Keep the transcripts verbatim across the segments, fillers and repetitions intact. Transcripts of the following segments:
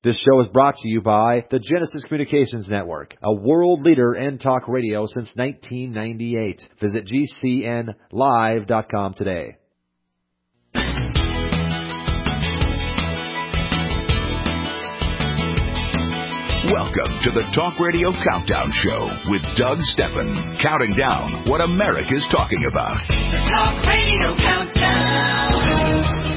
This show is brought to you by the Genesis Communications Network, a world leader in talk radio since nineteen ninety-eight. Visit G C N live dot com today. Welcome to the Talk Radio Countdown Show with Doug Steffen, counting down what America's talking about. The Talk Radio Countdown.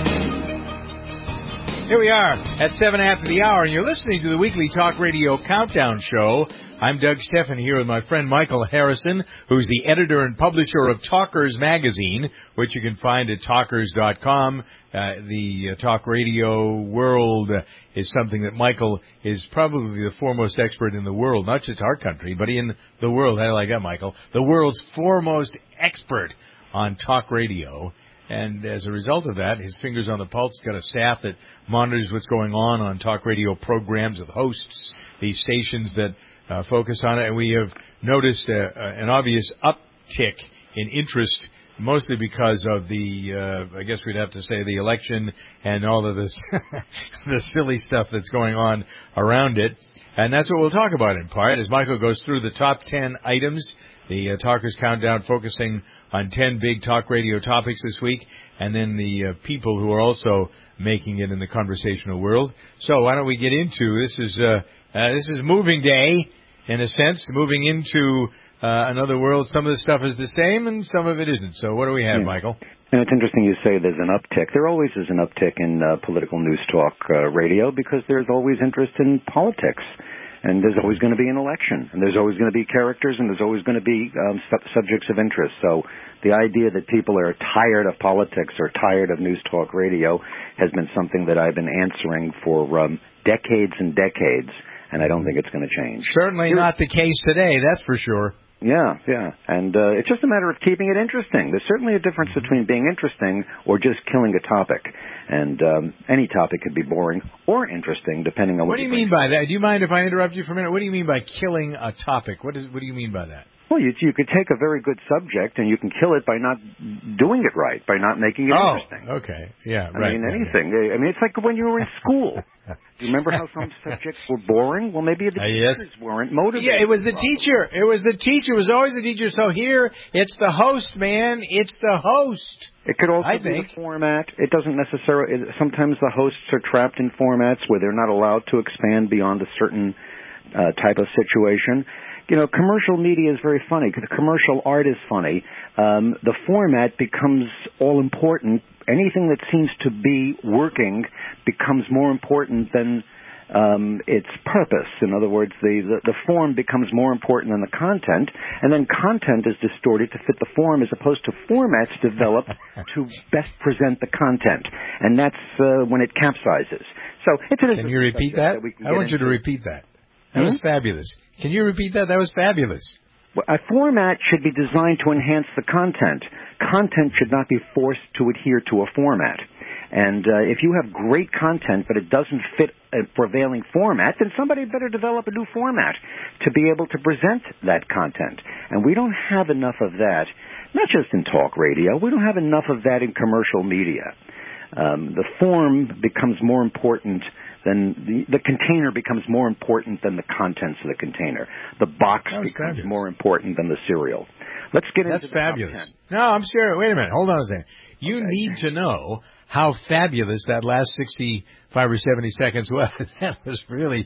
Here we are at seven after the hour, and you're listening to the weekly Talk Radio Countdown Show. I'm Doug Steffen here with my friend Michael Harrison, who's the editor and publisher of Talkers Magazine, which you can find at talkers dot com. Uh, the uh, talk radio world uh, is something that Michael is probably the foremost expert in the world, not just our country, but in the world. How do I like that, Michael? The world's foremost expert on talk radio. And as a result of that, his finger's on the pulse. He's got a staff that monitors what's going on on talk radio programs with hosts, these stations that uh, focus on it. And we have noticed uh, uh, an obvious uptick in interest, mostly because of the, uh, I guess we'd have to say, the election and all of this, the silly stuff that's going on around it. And that's what we'll talk about in part, as Michael goes through the top ten items, the uh, Talkers Countdown focusing on ten big talk radio topics this week, and then the uh, people who are also making it in the conversational world. So why don't we get into, this is, uh, uh, this is moving day, in a sense, moving into uh, another world. Some of the stuff is the same, and some of it isn't. So what do we have, yeah. Michael? And it's interesting you say there's an uptick. There always is an uptick in uh, political news talk uh, radio because there's always interest in politics. And there's always going to be an election, and there's always going to be characters, and there's always going to be um, sub- subjects of interest. So the idea that people are tired of politics or tired of news talk radio has been something that I've been answering for um, decades and decades, and I don't think it's going to change. Certainly not the case today, that's for sure. Yeah, yeah. And uh, it's just a matter of keeping it interesting. There's certainly a difference between being interesting or just killing a topic. And um, any topic could be boring or interesting, depending on what, what do you you mean by that? Do you mind if I interrupt you for a minute? What do you mean by killing a topic? What is? What do you mean by that? Well, you, you could take a very good subject and you can kill it by not doing it right, by not making it oh, interesting. okay. Yeah, I right. mean, right, anything. right. I mean, it's like when you were in school. Do you remember how some subjects were boring? Well, maybe the uh, yes. teachers weren't motivated. Yeah, it was the probably. teacher. It was the teacher. It was always the teacher. So here, it's the host, man. It's the host. It could also I be think. the format. It doesn't necessarily. It, sometimes the hosts are trapped in formats where they're not allowed to expand beyond a certain uh, type of situation. You know, commercial media is very funny because commercial art is funny. Um, the format becomes all important. Anything that seems to be working becomes more important than um, its purpose. In other words, the, the, the form becomes more important than the content, and then content is distorted to fit the form as opposed to formats developed to best present the content. And that's uh, when it capsizes. So it's an Can you repeat that? that I want into. you to repeat that. That hmm? was fabulous. Can you repeat that? That was fabulous. Well, a format should be designed to enhance the content. Content should not be forced to adhere to a format. And uh, if you have great content but it doesn't fit a prevailing format, then somebody better develop a new format to be able to present that content. And we don't have enough of that, not just in talk radio. We don't have enough of that in commercial media. Um, the form becomes more important than the, the container becomes more important than the contents of the container. The box becomes fabulous. more important than the cereal. Let's get That's into the fabulous. top ten. No, I'm serious. Wait a minute. Hold on a second. You Okay. need to know how fabulous that last sixty-five or seventy seconds was. That was really,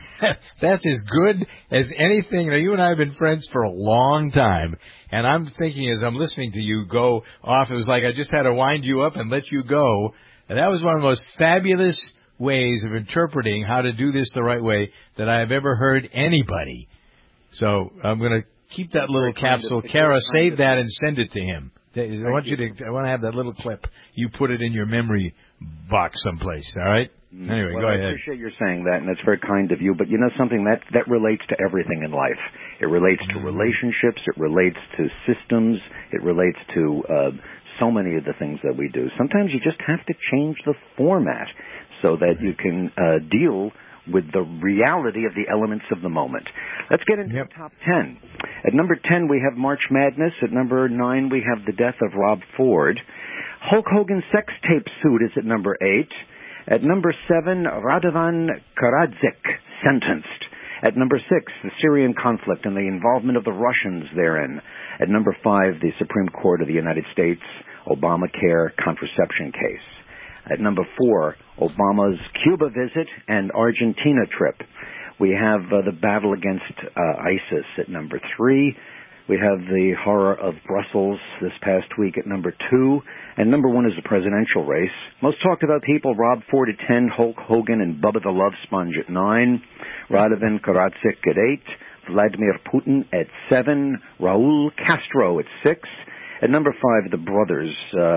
that's as good as anything. Now, you and I have been friends for a long time, and I'm thinking as I'm listening to you go off, it was like I just had to wind you up and let you go. And that was one of the most fabulous ways of interpreting how to do this the right way that I have ever heard anybody. So I'm going to keep that little capsule. Kara, save that and send it to him. I want you to. I want to have that little clip. You put it in your memory box someplace. All right. Anyway, well, go I ahead. I appreciate your saying that, and that's very kind of you. But you know something that that relates to everything in life. It relates to Mm-hmm. relationships. It relates to systems. It relates to uh, so many of the things that we do. Sometimes you just have to change the format so that you can uh, deal with the reality of the elements of the moment. Let's get into Yep. the top ten. At number ten, we have March Madness. At number nine, we have the death of Rob Ford. Hulk Hogan's sex tape suit is at number eight. At number seven, Radovan Karadzic, sentenced. At number six, the Syrian conflict and the involvement of the Russians therein. At number five, the Supreme Court of the United States, Obamacare contraception case. At number four, Obama's Cuba visit and Argentina trip. We have uh, the battle against uh, ISIS at number three. We have the horror of Brussels this past week at number two. And number one is the presidential race. Most talked about people, Rob Ford at ten, Hulk Hogan and Bubba the Love Sponge at nine, Radovan Karadzic at eight, Vladimir Putin at seven, Raul Castro at six. At number five, the brothers, uh,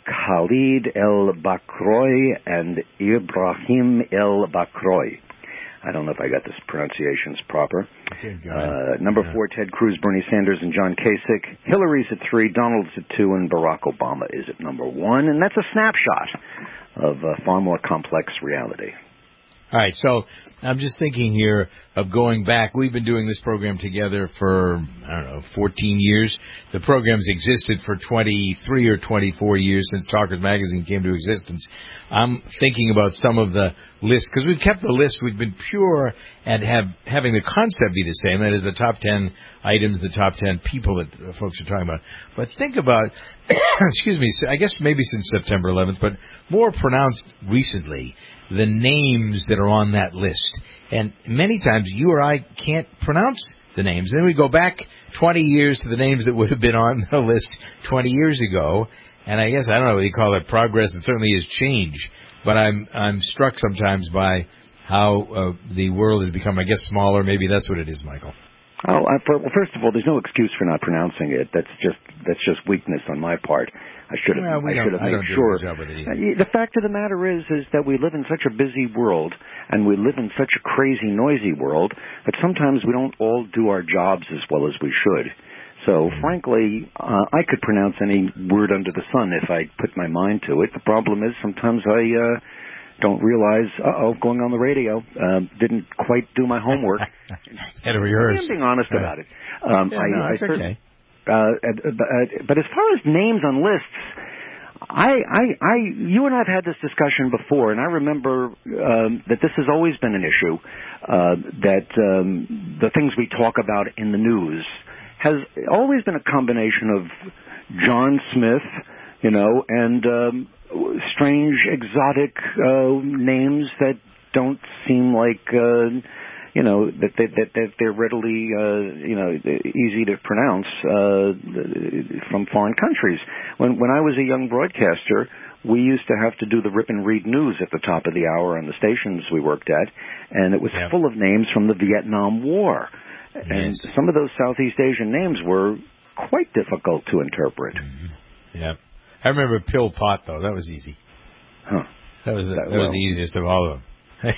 Khalid El-Bakroy and Ibrahim El-Bakroy. I don't know if I got this pronunciations proper. Okay, uh, number yeah. four, Ted Cruz, Bernie Sanders, and John Kasich. Hillary's at three, Donald's at two, and Barack Obama is at number one. And that's a snapshot of a far more complex reality. All right, so I'm just thinking here of going back. We've been doing this program together for, I don't know, fourteen years. The program's existed for twenty-three or twenty-four years since Talkers Magazine came to existence. I'm thinking about some of the lists, because we've kept the list. We've been pure at have, having the concept be the same. That is the top ten items, the top ten people that folks are talking about. But think about, excuse me, I guess maybe since September eleventh, but more pronounced recently, the names that are on that list. And many times you or I can't pronounce the names. Then we go back twenty years to the names that would have been on the list twenty years ago. And I guess, I don't know what you call it, progress. It certainly is change. But I'm I'm struck sometimes by how uh, the world has become, I guess, smaller. Maybe that's what it is, Michael. Oh, uh, for, well, first of all, there's no excuse for not pronouncing it. That's just that's just weakness on my part. I should have. Well, we I should have made sure. Uh, the fact of the matter is, is that we live in such a busy world, and we live in such a crazy, noisy world that sometimes we don't all do our jobs as well as we should. So, mm-hmm. frankly, uh, I could pronounce any word under the sun if I put my mind to it. The problem is sometimes I uh, don't realize. Uh oh, going on the radio, uh, didn't quite do my homework. Had to rehearse. I'm being honest right. about it. Um, yeah, I, no, I it's okay. Uh, but as far as names on lists, I, I, I, you and I have had this discussion before, and I remember um, that this has always been an issue. Uh, that um, the things we talk about in the news has always been a combination of John Smith, you know, and um, strange, exotic uh, names that don't seem like. Uh, You know that they, that, that they're readily, uh, you know, easy to pronounce uh, from foreign countries. When when I was a young broadcaster, we used to have to do the rip and read news at the top of the hour on the stations we worked at, and it was yep. full of names from the Vietnam War, yes. and some of those Southeast Asian names were quite difficult to interpret. Mm-hmm. Yeah, I remember Pil Pot though. That was easy. Huh. That was the, that, that well, was the easiest of all of them.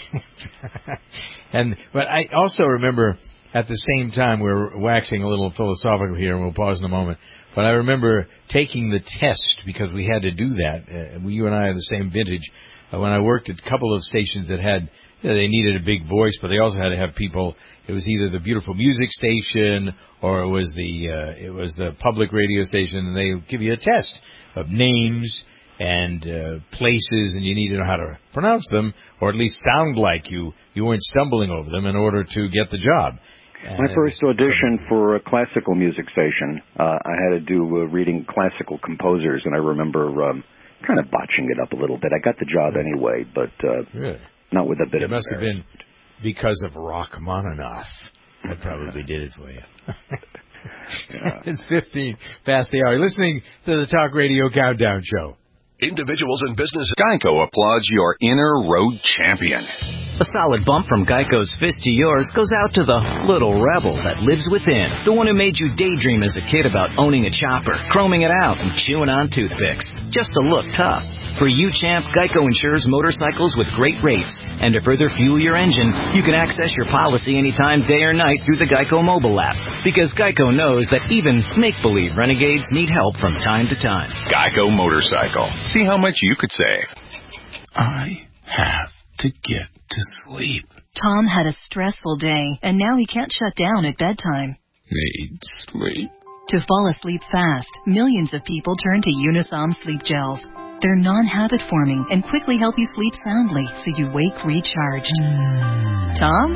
and but I also remember at the same time, we're waxing a little philosophical here, and we'll pause in a moment. But I remember taking the test because we had to do that. Uh, you and I are the same vintage. Uh, when I worked at a couple of stations that had, you know, they needed a big voice, but they also had to have people. It was either the beautiful music station or it was the uh, it was the public radio station, and they give you a test of names and uh, places, and you need to know how to pronounce them, or at least sound like you you weren't stumbling over them in order to get the job. And my first audition for a classical music station, uh, I had to do uh, reading classical composers, and I remember um, kind of botching it up a little bit. I got the job anyway, but uh, really? not with a bit it of It must have been because of Rachmaninoff. That probably did it for you. Yeah. It's fifteen past the hour. You're listening to the Talk Radio Countdown Show. Individuals and businesses. Geico applauds your inner road champion. A solid bump from Geico's fist to yours goes out to the little rebel that lives within. The one who made you daydream as a kid about owning a chopper, chroming it out, and chewing on toothpicks. Just to look tough. For you, champ, Geico insures motorcycles with great rates. And to further fuel your engine, you can access your policy anytime, day or night, through the Geico mobile app. Because Geico knows that even make-believe renegades need help from time to time. Geico Motorcycle. See how much you could save. I have to get to sleep. Tom had a stressful day, and now he can't shut down at bedtime. Need sleep. To fall asleep fast, millions of people turn to Unisom sleep gels. They're non-habit forming and quickly help you sleep soundly so you wake recharged. Tom?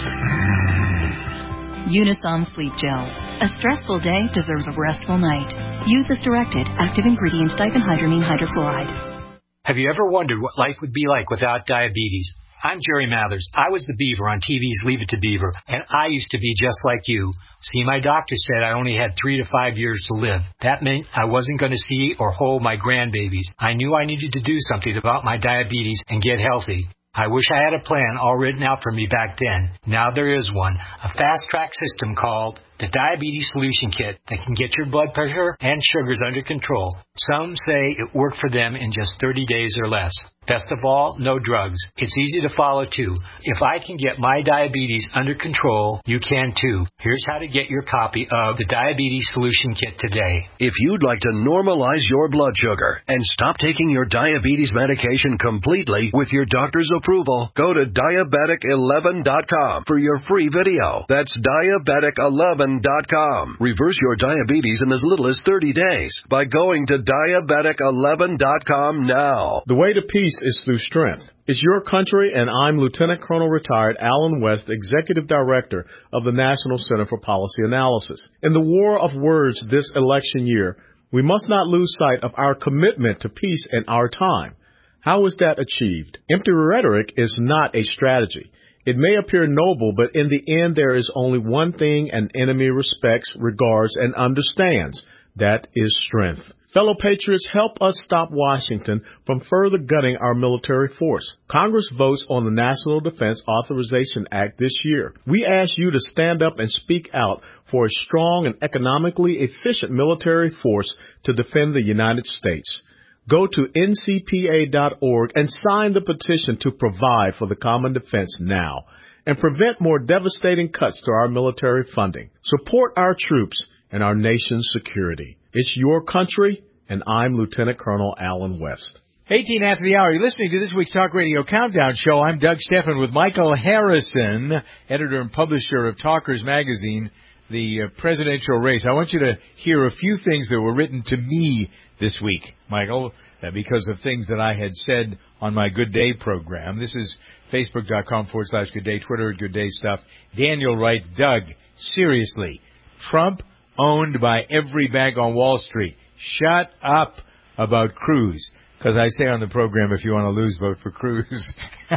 Unisom Sleep Gels. A stressful day deserves a restful night. Use as directed. Active ingredient diphenhydramine hydrochloride. Have you ever wondered what life would be like without diabetes? I'm Jerry Mathers. I was the Beaver on T V's Leave It to Beaver, and I used to be just like you. See, my doctor said I only had three to five years to live. That meant I wasn't going to see or hold my grandbabies. I knew I needed to do something about my diabetes and get healthy. I wish I had a plan all written out for me back then. Now there is one, a fast-track system called the Diabetes Solution Kit that can get your blood pressure and sugars under control. Some say it worked for them in just thirty days or less. Best of all, no drugs. It's easy to follow, too. If I can get my diabetes under control, you can, too. Here's how to get your copy of the Diabetes Solution Kit today. If you'd like to normalize your blood sugar and stop taking your diabetes medication completely with your doctor's approval, go to diabetic eleven dot com for your free video. That's diabetic eleven dot com. Reverse your diabetes in as little as thirty days by going to diabetic eleven dot com now. The way to peace is through strength. It's your country, and I'm Lieutenant Colonel Retired Alan West, Executive Director of the National Center for Policy Analysis. In the war of words this election year, we must not lose sight of our commitment to peace in our time. How is that achieved? Empty rhetoric is not a strategy. It may appear noble, but in the end there is only one thing an enemy respects, regards, and understands. That is strength. Fellow patriots, help us stop Washington from further gutting our military force. Congress votes on the National Defense Authorization Act this year. We ask you to stand up and speak out for a strong and economically efficient military force to defend the United States. Go to N C P A dot org and sign the petition to provide for the common defense now and prevent more devastating cuts to our military funding. Support our troops and our nation's security. It's your country, and I'm Lieutenant Colonel Alan West. eighteen after the hour. You're listening to this week's Talk Radio Countdown Show. I'm Doug Steffen with Michael Harrison, editor and publisher of Talkers Magazine, the uh, presidential race. I want you to hear a few things that were written to me this week, Michael, uh, because of things that I had said on my Good Day program. This is Facebook.com forward slash Good Day, Twitter at Good Day Stuff. Daniel writes, Doug, seriously, Trump owned by every bank on Wall Street. Shut up about Cruz. Because I say on the program, if you want to lose, vote for Cruz.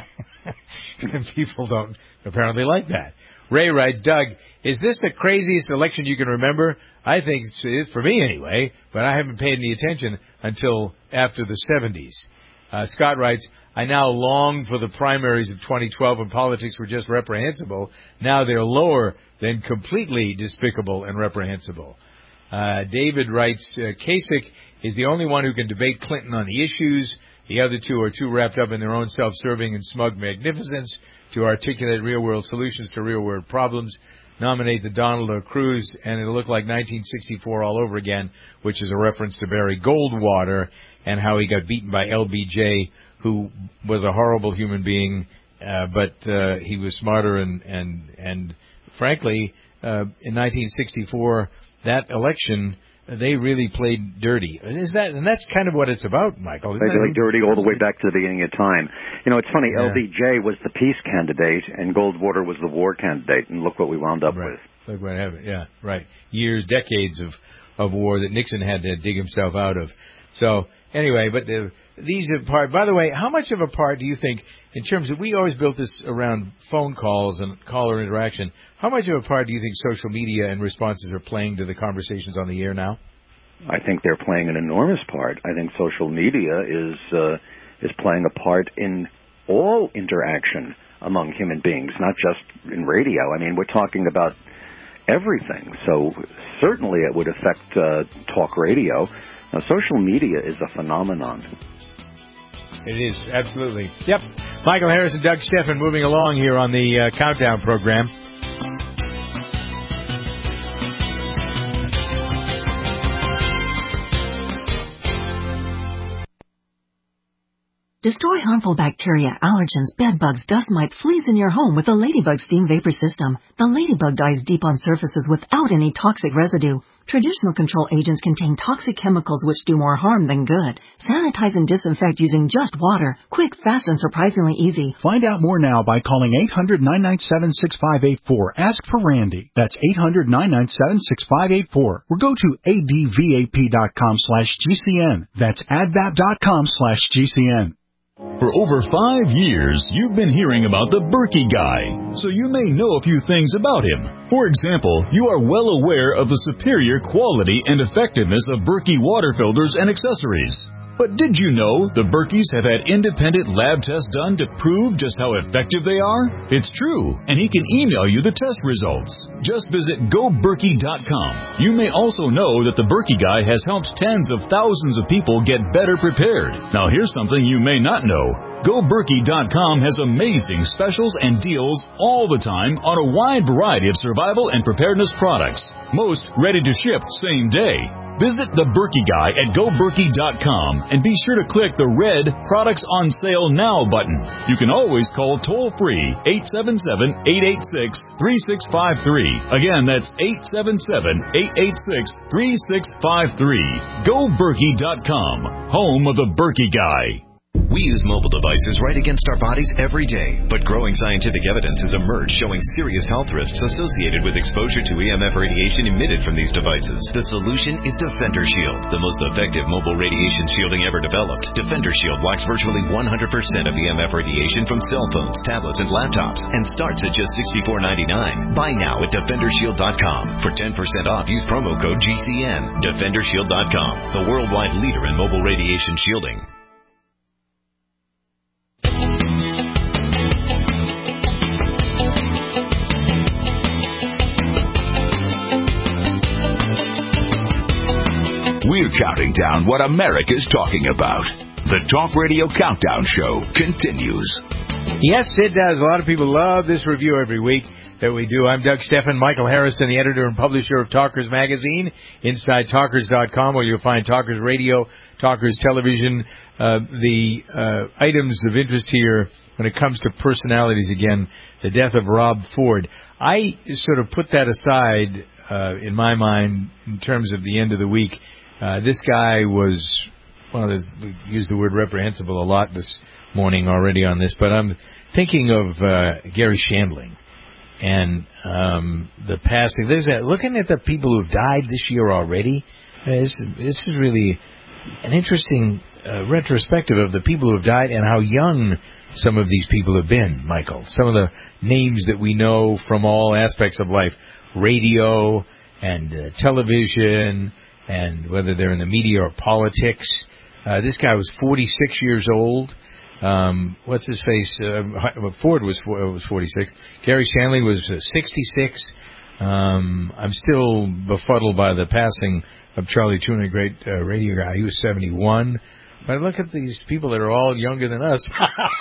And people don't apparently like that. Ray writes, Doug, is this the craziest election you can remember? I think it's for me anyway, but I haven't paid any attention until after the seventies. Uh, Scott writes, I now long for the primaries of twenty twelve when politics were just reprehensible. Now they're lower than completely despicable and reprehensible. Uh, David writes, uh, Kasich is the only one who can debate Clinton on the issues. The other two are too wrapped up in their own self-serving and smug magnificence to articulate real-world solutions to real-world problems. Nominate the Donald or Cruz, and it'll look like nineteen sixty-four all over again, which is a reference to Barry Goldwater and how he got beaten by L B J, who was a horrible human being, uh, but uh, he was smarter and, and, and frankly, uh, in nineteen sixty-four, that election, they really played dirty. And is that, and that's kind of what it's about, Michael. Isn't they played dirty all the way back to the beginning of time. You know, it's funny, Yeah. L B J was the peace candidate and Goldwater was the war candidate, and look what we wound up right. with. Look what happened. Yeah, right. Years, decades of, of war that Nixon had to dig himself out of. So, anyway, but the, these are part, by the way, how much of a part do you think, in terms of, we always built this around phone calls and caller interaction, how much of a part do you think social media and responses are playing to the conversations on the air now? I think they're playing an enormous part. I think social media is uh, is playing a part in all interaction among human beings, not just in radio. I mean, we're talking about everything. So certainly it would affect uh, talk radio. Now, social media is a phenomenon. It is, absolutely. Yep. Michael Harris and Doug Steffen moving along here on the uh, Countdown program. Destroy harmful bacteria, allergens, bedbugs, dust mites, fleas in your home with the Ladybug Steam Vapor System. The Ladybug dies deep on surfaces without any toxic residue. Traditional control agents contain toxic chemicals which do more harm than good. Sanitize and disinfect using just water. Quick, fast, and surprisingly easy. Find out more now by calling eight hundred, nine nine seven, six five eight four. Ask for Randy. That's eight hundred, nine nine seven, six five eight four. Or go to advap.com slash GCN. That's advap.com slash GCN. For over five years, you've been hearing about the Berkey Guy, so you may know a few things about him. For example, you are well aware of the superior quality and effectiveness of Berkey water filters and accessories. But did you know the Berkeys have had independent lab tests done to prove just how effective they are? It's true, and he can email you the test results. Just visit go berkey dot com. You may also know that the Berkey Guy has helped tens of thousands of people get better prepared. Now here's something you may not know. go berkey dot com has amazing specials and deals all the time on a wide variety of survival and preparedness products. Most ready to ship same day. Visit the Berkey Guy at go berkey dot com and be sure to click the red Products on Sale Now button. You can always call toll-free eight seven seven, eight eight six, three six five three. Again, that's eight seven seven, eight eight six, three six five three. go berkey dot com, home of the Berkey Guy. We use mobile devices right against our bodies every day, but growing scientific evidence has emerged showing serious health risks associated with exposure to E M F radiation emitted from these devices. The solution is Defender Shield, the most effective mobile radiation shielding ever developed. Defender Shield blocks virtually one hundred percent of E M F radiation from cell phones, tablets, and laptops, and starts at just sixty-four ninety-nine. Buy now at defender shield dot com. For ten percent off, use promo code G C N. defender shield dot com, the worldwide leader in mobile radiation shielding. We're counting down what America's talking about. The Talk Radio Countdown Show continues. Yes, it does. A lot of people love this review every week that we do. I'm Doug Steffen, Michael Harrison, the editor and publisher of Talkers Magazine, inside talkers dot com, where you'll find Talkers Radio, Talkers Television. Uh, the uh, items of interest here when it comes to personalities, again, the death of Rob Ford. I sort of put that aside uh, in my mind in terms of the end of the week. Uh, this guy was, well, we used the word reprehensible a lot this morning already on this, but I'm thinking of uh, Gary Shandling and um, the passing. There's a, looking at the people who've died this year already, uh, this, this is really an interesting uh, retrospective of the people who have died and how young some of these people have been, Michael. Some of the names that we know from all aspects of life, radio and uh, television, and whether they're in the media or politics. Uh, this guy was forty-six years old. Um, what's his face? Uh, Ford was was forty-six. Gary Shandling was uh, sixty-six. Um, I'm still befuddled by the passing of Charlie Tuna, a great uh, radio guy. He was seventy-one. But look at these people that are all younger than us.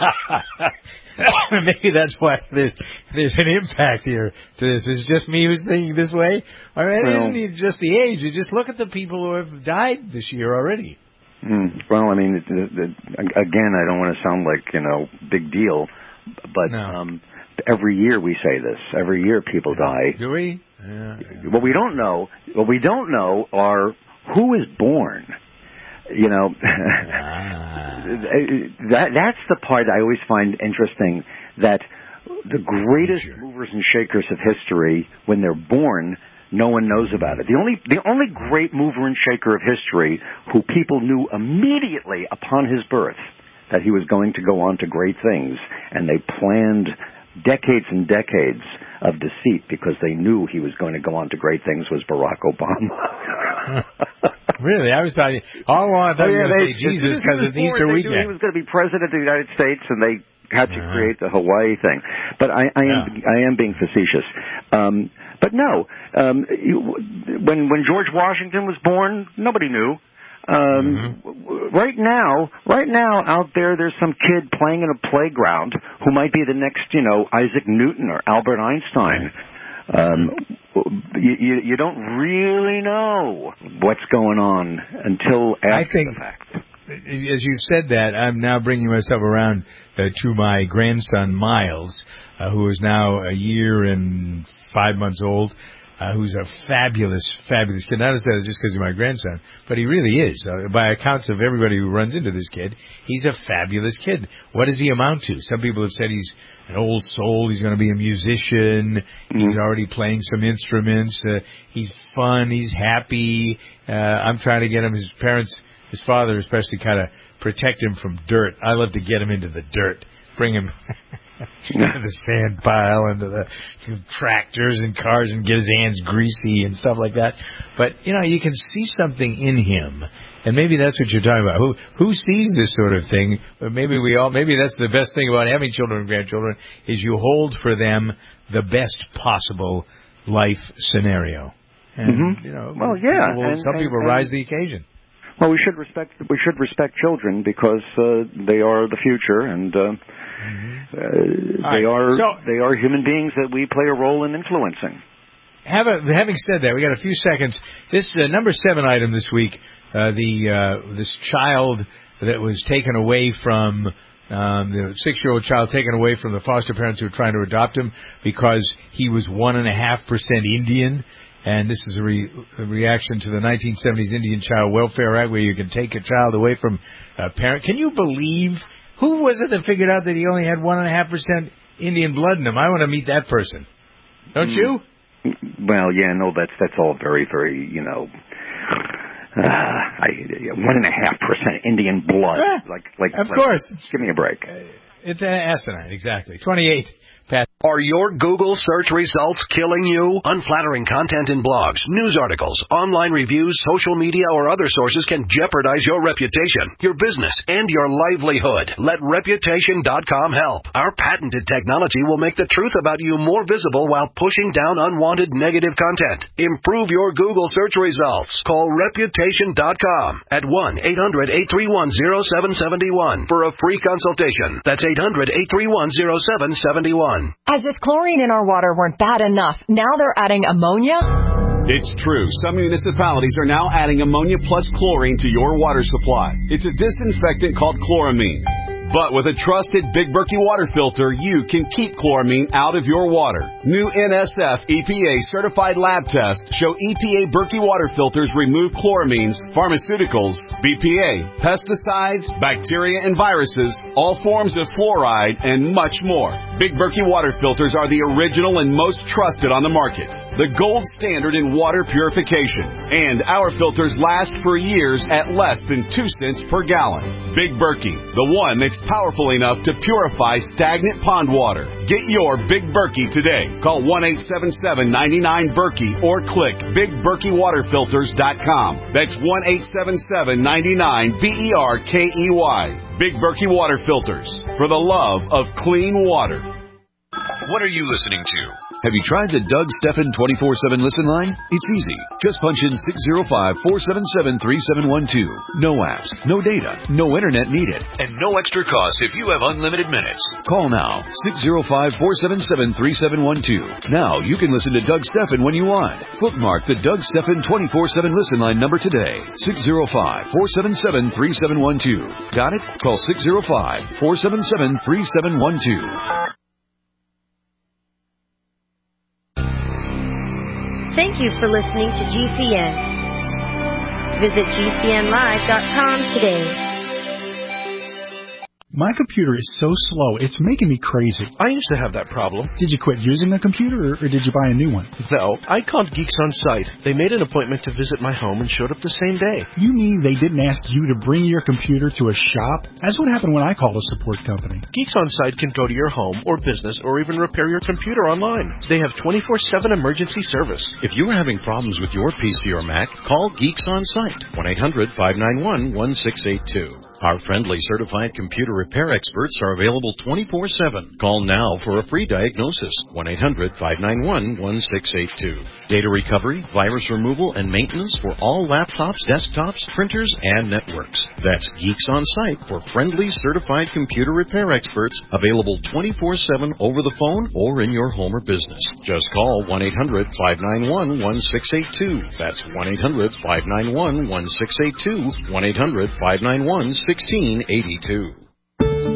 Maybe that's why there's there's an impact here to this. Is it just me who's thinking this way? I mean, it isn't even just the age. You just look at the people who have died this year already. Mm, well, I mean, it, it, it, again, I don't want to sound like, you know, big deal, but no. um, every year we say this. Every year people die. Do we? Yeah, yeah. What we don't know, what we don't know are who is born. You know, ah. that that's the part I always find interesting, that the greatest sure. movers and shakers of history, when they're born, no one knows about it. The only the only great mover and shaker of history who people knew immediately upon his birth that he was going to go on to great things, and they planned decades and decades of deceit because they knew he was going to go on to great things, was Barack Obama. Really? I was thought all along I thought oh, yeah, you were going to say Jesus because it's Easter they weekend. Knew he was going to be president of the United States, and they had to uh-huh. create the Hawaii thing. But I, I am yeah. I am being facetious. Um, but no, um, you, when when George Washington was born, nobody knew. Um, mm-hmm. Right now, right now out there, there's some kid playing in a playground who might be the next, you know, Isaac Newton or Albert Einstein. Um, you, you, you don't really know what's going on until after I think, the fact. As you've said that, I'm now bringing myself around uh, to my grandson, Miles, uh, who is now a year and five months old. uh, who's a fabulous, fabulous kid. Not to say that just because he's my grandson, but he really is. Uh, by accounts of everybody who runs into this kid, he's a fabulous kid. What does he amount to? Some people have said he's an old soul. He's going to be a musician. Mm-hmm. He's already playing some instruments. Uh, he's fun. He's happy. Uh, I'm trying to get him. His parents, his father especially, kind of protect him from dirt. I love to get him into the dirt, bring him into the sand pile, into the tractors and cars, and get his hands greasy and stuff like that. But, you know, you can see something in him. And maybe that's what you're talking about. Who who sees this sort of thing? But maybe we all. Maybe that's the best thing about having children and grandchildren is you hold for them the best possible life scenario. And mm-hmm. you know, well, yeah. People, and, some and, people and, rise to the occasion. Well, we should respect we should respect children because uh, they are the future, and uh, mm-hmm. uh, they right. are so, they are human beings that we play a role in influencing. Have a, having said that, we got a few seconds. This uh, number seven item this week. Uh, the uh, this child that was taken away from um, the six-year-old child taken away from the foster parents who were trying to adopt him because he was one and a half percent Indian, and this is a, re- a reaction to the nineteen seventies Indian Child Welfare Act, where you can take a child away from a parent. Can you believe who was it that figured out that he only had one and a half percent Indian blood in him? I want to meet that person. Don't mm. you? Well, yeah, no, that's that's all very, very, you know. Uh, I, one and a half percent Indian blood, yeah, like, like, of like, course. Give me a break. It's uh, asinine, exactly. Twenty-eight. Pat. Are your Google search results killing you? Unflattering content in blogs, news articles, online reviews, social media, or other sources can jeopardize your reputation, your business, and your livelihood. Let Reputation dot com help. Our patented technology will make the truth about you more visible while pushing down unwanted negative content. Improve your Google search results. Call Reputation dot com at one eight hundred eight three one zero seven seven one for a free consultation. That's eight hundred eight three one zero seven seven one. As if chlorine in our water weren't bad enough, now they're adding ammonia? It's true. Some municipalities are now adding ammonia plus chlorine to your water supply. It's a disinfectant called chloramine. But with a trusted Big Berkey water filter, you can keep chloramine out of your water. New N S F E P A certified lab tests show E P A Berkey water filters remove chloramines, pharmaceuticals, B P A, pesticides, bacteria and viruses, all forms of fluoride, and much more. Big Berkey water filters are the original and most trusted on the market. The gold standard in water purification. And our filters last for years at less than two cents per gallon. Big Berkey, the one that's powerful enough to purify stagnant pond water. Get your Big Berkey today. Call one eight seven seven nine nine Berkey or click big berkey water filters dot com. That's one eight seven seven nine nine B E R K E Y. Big Berkey Water Filters. For the love of clean water. What are you listening to? Have you tried the Doug Stephan twenty-four seven listen line? It's easy. Just punch in six zero five, four seven seven, three seven one two. No apps, no data, no internet needed. And no extra cost if you have unlimited minutes. Call now, six zero five, four seven seven, three seven one two. Now you can listen to Doug Stephan when you want. Bookmark the Doug Stephan twenty-four seven listen line number today. six zero five, four seven seven, three seven one two. Got it? Call six zero five, four seven seven, three seven one two. Thank you for listening to G C N. Visit G C N live dot com today. My computer is so slow, it's making me crazy. I used to have that problem. Did you quit using the computer, or, or did you buy a new one? No, I called Geeks On Site. They made an appointment to visit my home and showed up the same day. You mean they didn't ask you to bring your computer to a shop? That's what happened when I called a support company. Geeks On Site can go to your home or business or even repair your computer online. They have twenty-four seven emergency service. If you are having problems with your P C or Mac, call Geeks On Site, one eight hundred, five nine one, one six eight two. Our friendly certified computer repair experts are available twenty-four seven. Call now for a free diagnosis, one eight hundred, five nine one, one six eight two. Data recovery, virus removal, and maintenance for all laptops, desktops, printers, and networks. That's Geeks On Site for friendly certified computer repair experts, available twenty-four seven over the phone or in your home or business. Just call one eight hundred, five nine one, one six eight two. That's one eight hundred, five nine one, one six eight two, one eight hundred, five nine one, one six eight two.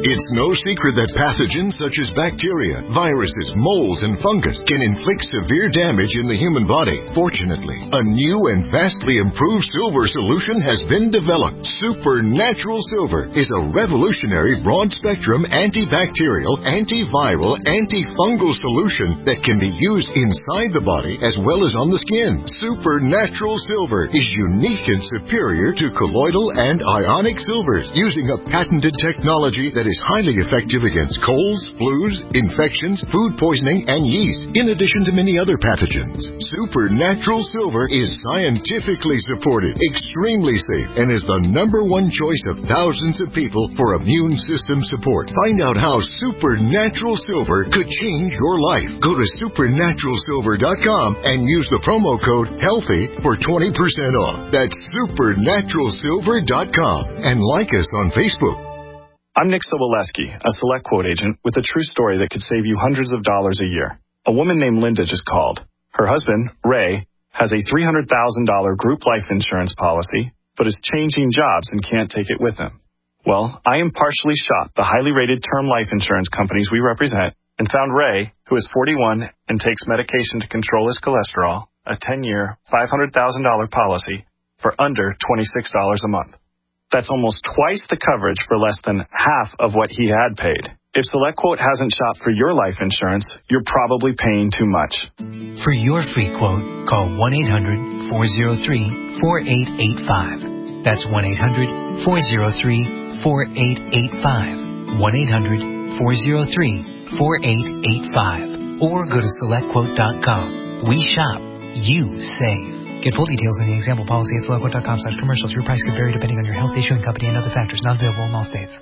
It's no secret that pathogens such as bacteria, viruses, molds, and fungus can inflict severe damage in the human body. Fortunately, a new and vastly improved silver solution has been developed. Supernatural Silver is a revolutionary broad-spectrum antibacterial, antiviral, antifungal solution that can be used inside the body as well as on the skin. Supernatural Silver is unique and superior to colloidal and ionic silvers, using a patented technology that is highly effective against colds, flus, infections, food poisoning, and yeast, in addition to many other pathogens. Supernatural Silver is scientifically supported, extremely safe, and is the number one choice of thousands of people for immune system support. Find out how Supernatural Silver could change your life. Go to supernatural silver dot com and use the promo code HEALTHY for twenty percent off. That's supernatural silver dot com, and like us on Facebook. I'm Nick Soboleski, a Select Quote agent with a true story that could save you hundreds of dollars a year. A woman named Linda just called. Her husband, Ray, has a three hundred thousand dollars group life insurance policy, but is changing jobs and can't take it with him. Well, I impartially shopped the highly rated term life insurance companies we represent and found Ray, who is forty-one and takes medication to control his cholesterol, a ten-year, five hundred thousand dollars policy for under twenty-six dollars a month. That's almost twice the coverage for less than half of what he had paid. If SelectQuote hasn't shopped for your life insurance, you're probably paying too much. For your free quote, call one eight hundred four oh three four eight eight five. That's one eight hundred four oh three four eight eight five. one eight hundred four oh three four eight eight five. Or go to select quote dot com. We shop. You save. Get full details in the example policy at select quote dot com slash commercials. Your price can vary depending on your health, issuing company, and other factors. Not available in all states.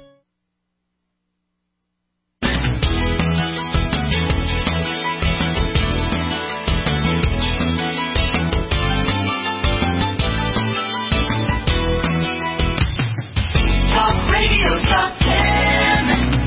Talk Radio Top ten.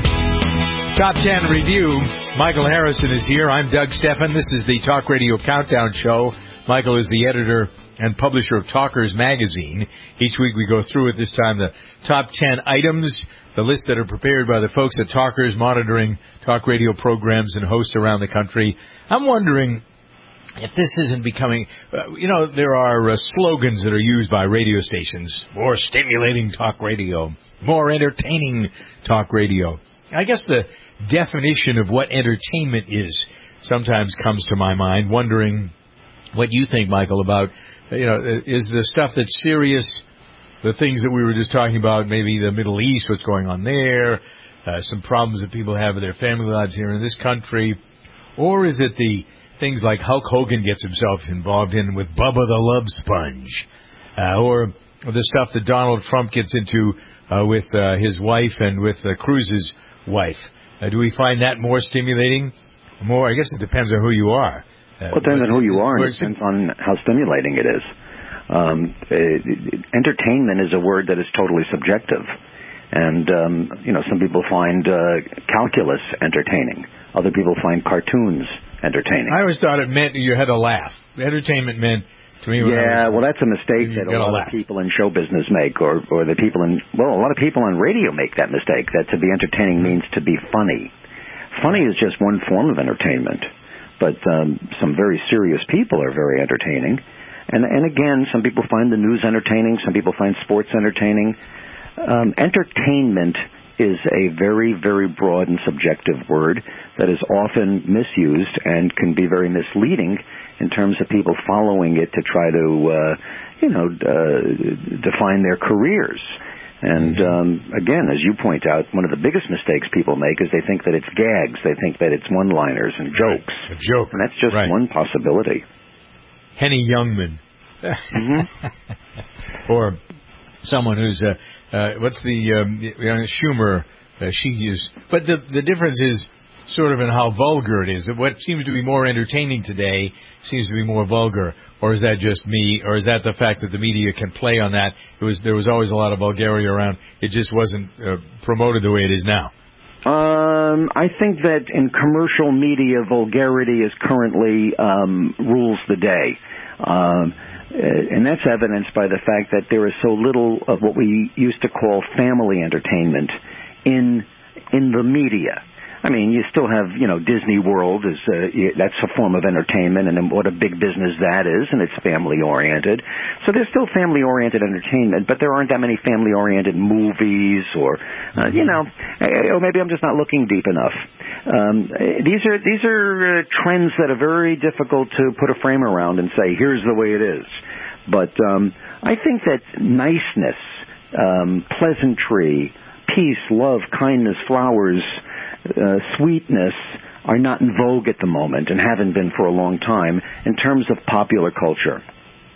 Top ten Review. Michael Harrison is here. I'm Doug Stephan. This is the Talk Radio Countdown Show. Michael is the editor and publisher of Talkers Magazine. Each week we go through at this time the top ten items, the list that are prepared by the folks at Talkers, monitoring talk radio programs and hosts around the country. I'm wondering if this isn't becoming, uh, you know, there are uh, slogans that are used by radio stations. More stimulating talk radio, more entertaining talk radio. I guess the definition of what entertainment is sometimes comes to my mind, wondering what you think, Michael, about, you know, is the stuff that's serious, the things that we were just talking about, maybe the Middle East, what's going on there, uh, some problems that people have with their family lives here in this country, or is it the things like Hulk Hogan gets himself involved in with Bubba the Love Sponge, uh, or the stuff that Donald Trump gets into uh, with uh, his wife and with uh, Cruz's wife? Uh, do we find that more stimulating? More, I guess it depends on who you are. Uh, well, it depends on who you are, and it depends on how stimulating it is. Um, it, entertainment is a word that is totally subjective. And, um, you know, some people find uh, calculus entertaining. Other people find cartoons entertaining. I always thought it meant you had to laugh. Entertainment meant, to me, when yeah, I was, well, that's a mistake that a lot laugh. of people in show business make, or, or the people in, well, a lot of people on radio make that mistake, that to be entertaining means to be funny. Funny is just one form of entertainment, but um, some very serious people are very entertaining. And, and again, some people find the news entertaining, some people find sports entertaining. Um, entertainment is a very, very broad and subjective word that is often misused and can be very misleading in terms of people following it to try to, uh, you know, uh, define their careers. And um, again, as you point out, one of the biggest mistakes people make is they think that it's gags. They think that it's one-liners and jokes. A joke. And that's just right. one possibility. Henny Youngman. Mm-hmm. Or someone who's, uh, uh, what's the, um, you know, Schumer, uh, she is. But the the difference is sort of in how vulgar it is. What seems to be more entertaining today seems to be more vulgar. Or is that just me? Or is that the fact that the media can play on that? It was There was always a lot of vulgarity around. It just wasn't uh, promoted the way it is now. Um, I think that in commercial media, vulgarity is currently um, rules the day. Um, and that's evidenced by the fact that there is so little of what we used to call family entertainment in in the media. I mean, you still have, you know, Disney World is uh, that's a form of entertainment, and what a big business that is, and it's family-oriented. So there's still family-oriented entertainment, but there aren't that many family-oriented movies, or, uh, you know, or maybe I'm just not looking deep enough. Um, these are these are uh, trends that are very difficult to put a frame around and say, here's the way it is. But um, I think that niceness, um, pleasantry, peace, love, kindness, flowers, Uh, sweetness are not in vogue at the moment and haven't been for a long time in terms of popular culture.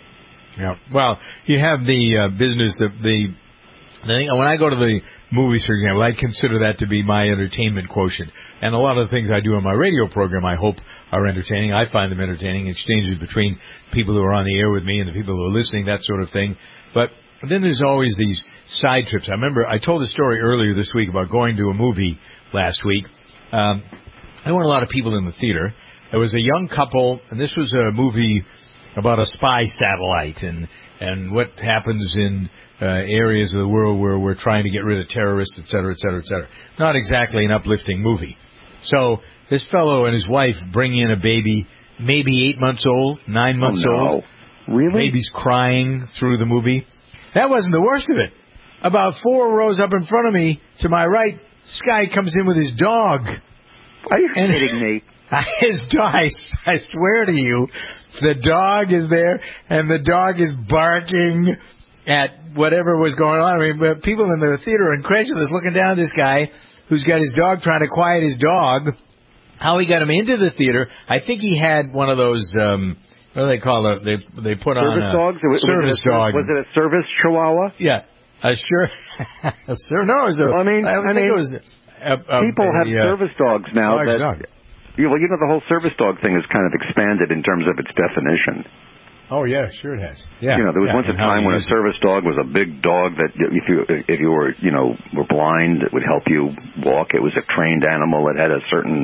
Yeah. Well, you have the uh, business, the, the, the thing, when I go to the movies, for example, I consider that to be my entertainment quotient. And a lot of the things I do on my radio program, I hope, are entertaining. I find them entertaining, exchanges between people who are on the air with me and the people who are listening, that sort of thing. But then there's always these side trips. I remember I told a story earlier this week about going to a movie last week. Um, there weren't a lot of people in the theater. There was a young couple, and this was a movie about a spy satellite and and what happens in uh, areas of the world where we're trying to get rid of terrorists, et cetera, et cetera, et cetera. Not exactly an uplifting movie. So this fellow and his wife bring in a baby, maybe eight months old, nine months oh, no. old. Really? Baby's crying through the movie. That wasn't the worst of it. About four rows up in front of me, to my right, this guy comes in with his dog. Are you and kidding me? His dog, I, I swear to you, the dog is there, and the dog is barking at whatever was going on. I mean, people in the theater are incredulous, looking down at this guy who's got his dog, trying to quiet his dog. How he got him into the theater, I think he had one of those... Um, what do they call it? They they put service on a dogs? Was service it a, dog. Was it a service chihuahua? Yeah, uh, sure. sure. No, it was a, I mean, I, I think mean, it was a, a, people a, have a, service dogs now. Large that, dog. You, well, you know, the whole service dog thing has kind of expanded in terms of its definition. Oh yeah, sure it has. Yeah, you know, there was yeah, once a time when a service dog was a big dog that if you if you were you know were blind, it would help you walk. It was a trained animal. It had a certain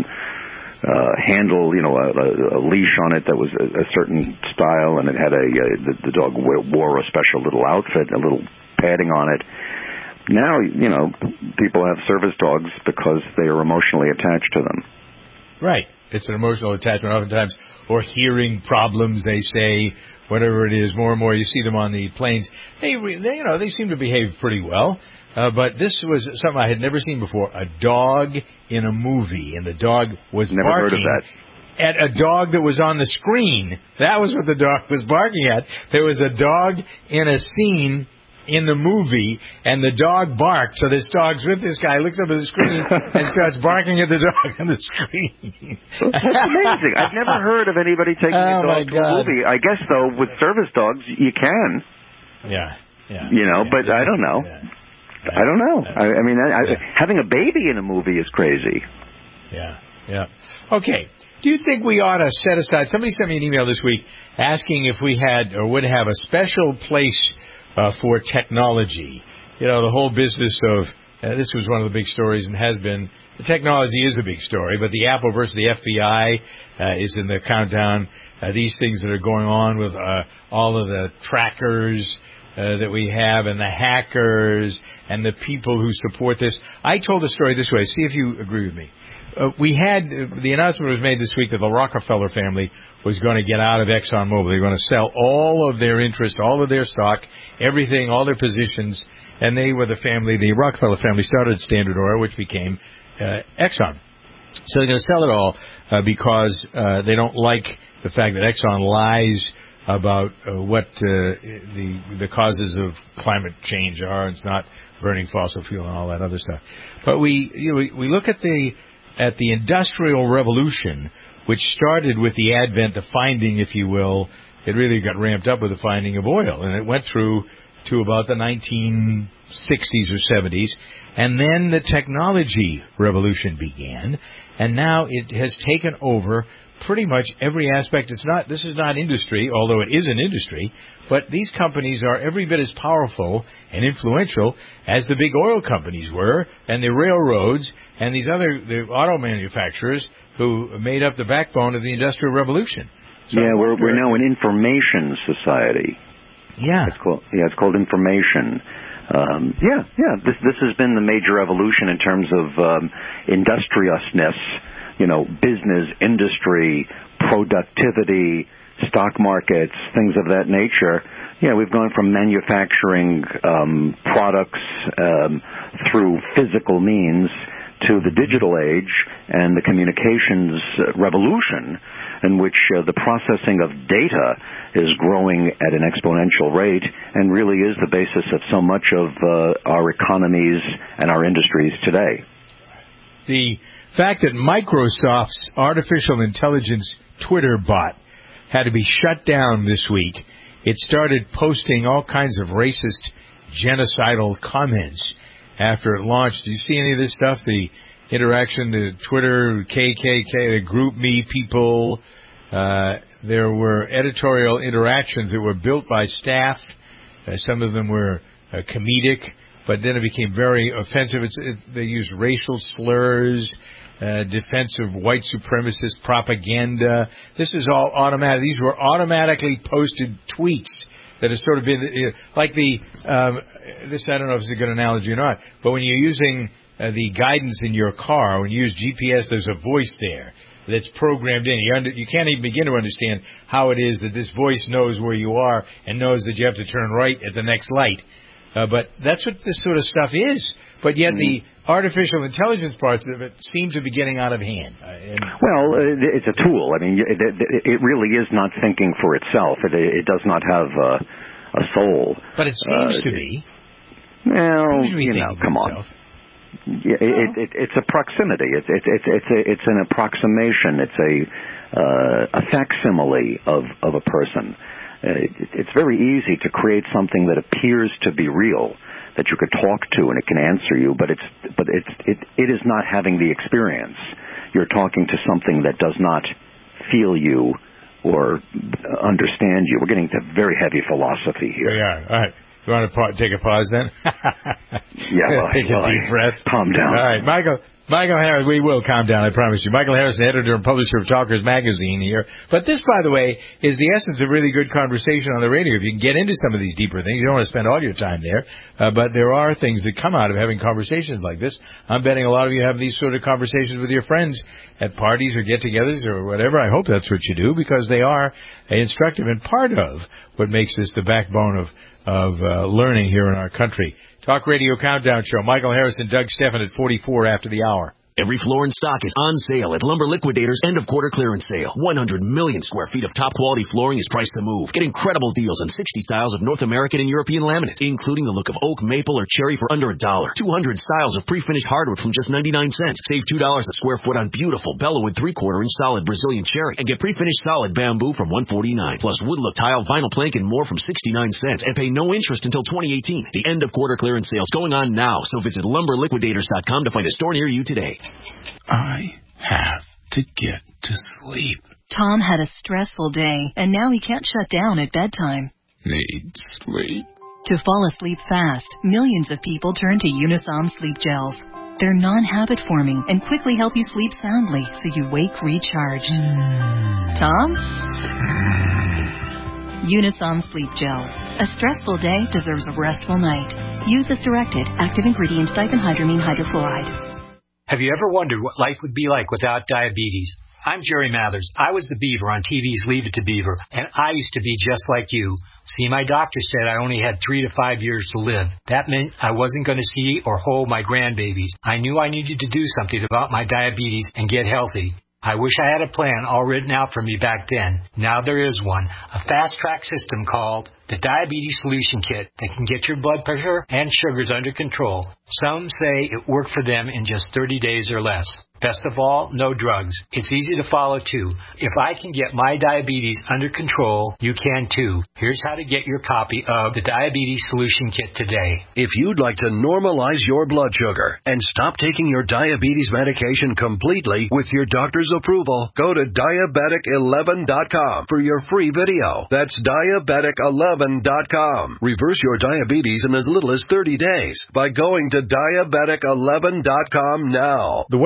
uh, handle, you know, a, a, a leash on it that was a, a certain style, and it had a uh, the, the dog wore a special little outfit, a little padding on it. Now, you know, people have service dogs because they are emotionally attached to them. Right. It's an emotional attachment oftentimes, or hearing problems, they say, whatever it is. More and more you see them on the planes. They, they you know, they seem to behave pretty well. Uh, but this was something I had never seen before, a dog in a movie, and the dog was never barking heard of that. at a dog that was on the screen. That was what the dog was barking at. There was a dog in a scene in the movie, and the dog barked. So this dog's with this guy, looks up at the screen, and starts barking at the dog on the screen. That's amazing. I've never heard of anybody taking oh a dog to a movie. I guess, though, with service dogs, you can. Yeah, yeah. You know, yeah, but I don't know. Yeah. I don't know. I, I mean, I, I, having a baby in a movie is crazy. Yeah, yeah. Okay. Do you think we ought to set aside... Somebody sent me an email this week asking if we had or would have a special place uh, for technology. You know, the whole business of... Uh, this was one of the big stories and has been... The technology is a big story, but the Apple versus the F B I uh, is in the countdown. Uh, these things that are going on with uh, all of the trackers... Uh, that we have, and the hackers, and the people who support this. I told the story this way. See if you agree with me. Uh, we had, uh, the announcement was made this week that the Rockefeller family was going to get out of ExxonMobil. They were going to sell all of their interest, all of their stock, everything, all their positions, and they were the family, the Rockefeller family started Standard Oil, which became uh, Exxon. So they're going to sell it all uh, because uh, they don't like the fact that Exxon lies about uh, what uh, the the causes of climate change are. It's not burning fossil fuel and all that other stuff. But we you know, we, we look at the at the Industrial Revolution, which started with the advent, the finding, if you will. It really got ramped up with the finding of oil, and it went through to about the nineteen sixties or seventies, and then the technology revolution began, and now it has taken over pretty much every aspect. It's not, this is not industry, although it is an industry, but these companies are every bit as powerful and influential as the big oil companies were, and the railroads, and these other, the auto manufacturers who made up the backbone of the Industrial Revolution. So yeah, we're we're now an information society. Yeah. It's called, yeah, it's called information. Um, yeah, yeah. This this has been the major evolution in terms of um, industriousness, you know, business, industry, productivity, stock markets, things of that nature. Yeah, we've gone from manufacturing um, products um, through physical means to the digital age and the communications revolution, in which uh, the processing of data is growing at an exponential rate and really is the basis of so much of uh, our economies and our industries today. The fact that Microsoft's artificial intelligence Twitter bot had to be shut down this week, it started posting all kinds of racist, genocidal comments after it launched. Do you see any of this stuff? The interaction, the Twitter, K K K, the Group Me people. Uh, there were editorial interactions that were built by staff. Uh, some of them were uh, comedic, but then it became very offensive. It's, it, they used racial slurs, uh, defensive white supremacist propaganda. This is all automatic. These were automatically posted tweets that have sort of been uh, like the, um, this I don't know if it's a good analogy or not, but when you're using uh, the guidance in your car, when you use G P S, there's a voice there that's programmed in. You, under, you can't even begin to understand how it is that this voice knows where you are and knows that you have to turn right at the next light. Uh, but that's what this sort of stuff is. But yet the artificial intelligence parts of it seem to be getting out of hand. Uh, and well, it's a tool. I mean, it, it really is not thinking for itself. It, it does not have a, a soul. But it seems uh, to be. Well, seems to be you know, come itself. on. Yeah, it, it, it's a proximity. It's it's it's it's, a, it's an approximation. It's a uh, a facsimile of of a person. Uh, it, it's very easy to create something that appears to be real, that you could talk to and it can answer you, but it's but it's it it is not having the experience. You're talking to something that does not feel you or understand you. We're getting to very heavy philosophy here. Yeah. All right. You want to pa- take a pause then? Yeah, well, take a well, deep breath. Calm down. All right, Michael. Michael Harris, we will calm down, I promise you. Michael Harris, editor and publisher of Talkers Magazine here. But this, by the way, is the essence of really good conversation on the radio. If you can get into some of these deeper things, you don't want to spend all your time there. Uh, but there are things that come out of having conversations like this. I'm betting a lot of you have these sort of conversations with your friends at parties or get-togethers or whatever. I hope that's what you do, because they are instructive and part of what makes this the backbone of of uh, learning here in our country. Talk Radio Countdown Show. Michael Harris and Doug Steffen at forty-four after the hour. Every floor in stock is on sale at Lumber Liquidators' end-of-quarter clearance sale. one hundred million square feet of top-quality flooring is priced to move. Get incredible deals on sixty styles of North American and European laminates, including the look of oak, maple, or cherry for under a dollar. two hundred styles of pre-finished hardwood from just ninety-nine cents. Save two dollars a square foot on beautiful Bellawood three-quarter inch solid Brazilian cherry. And get pre-finished solid bamboo from one forty-nine. Plus wood look tile, vinyl plank, and more from sixty-nine cents. And pay no interest until twenty eighteen. The end-of-quarter clearance sale is going on now, so visit lumber liquidators dot com to find a store near you today. I have to get to sleep. Tom had a stressful day, and now he can't shut down at bedtime. Need sleep. To fall asleep fast, millions of people turn to Unisom Sleep Gels. They're non-habit forming and quickly help you sleep soundly so you wake recharged. Mm. Tom? Mm. Unisom Sleep Gels. A stressful day deserves a restful night. Use as directed. Active ingredient diphenhydramine hydrochloride. Have you ever wondered what life would be like without diabetes? I'm Jerry Mathers. I was the Beaver on T V's Leave It to Beaver, and I used to be just like you. See, my doctor said I only had three to five years to live. That meant I wasn't going to see or hold my grandbabies. I knew I needed to do something about my diabetes and get healthy. I wish I had a plan all written out for me back then. Now there is one, a fast-track system called the Diabetes Solution Kit that can get your blood pressure and sugars under control. Some say it worked for them in just thirty days or less. Best of all, no drugs. It's easy to follow, too. If I can get my diabetes under control, you can, too. Here's how to get your copy of the Diabetes Solution Kit today. If you'd like to normalize your blood sugar and stop taking your diabetes medication completely with your doctor's approval, go to diabetic eleven dot com for your free video. That's diabetic eleven dot com. Reverse your diabetes in as little as thirty days by going to diabetic eleven dot com now. The way to peace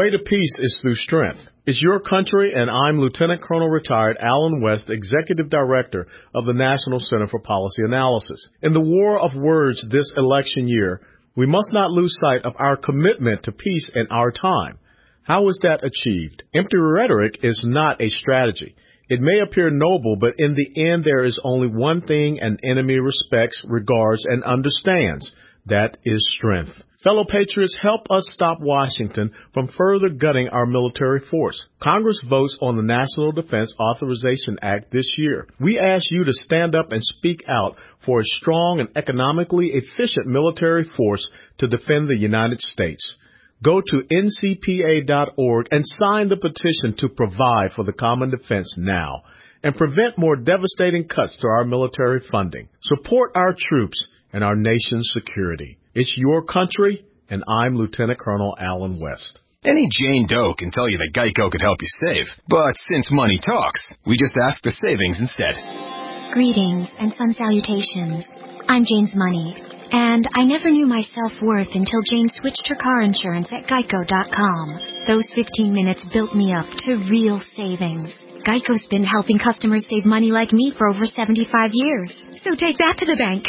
Peace is through strength. It's your country, and I'm Lieutenant Colonel Retired Alan West, Executive Director of the National Center for Policy Analysis. In the war of words this election year, we must not lose sight of our commitment to peace in our time. How is that achieved? Empty rhetoric is not a strategy. It may appear noble, but in the end there is only one thing an enemy respects, regards, and understands. That is strength. Fellow patriots, help us stop Washington from further gutting our military force. Congress votes on the National Defense Authorization Act this year. We ask you to stand up and speak out for a strong and economically efficient military force to defend the United States. Go to N C P A dot org and sign the petition to provide for the common defense now and prevent more devastating cuts to our military funding. Support our troops and our nation's security. It's your country, and I'm Lieutenant Colonel Alan West. Any Jane Doe can tell you that Geico could help you save. But since money talks, we just ask the savings instead. Greetings and sun salutations. I'm Jane's Money, and I never knew my self-worth until Jane switched her car insurance at Geico dot com. Those fifteen minutes built me up to real savings. Geico's been helping customers save money like me for over seventy-five years. So take that to the bank.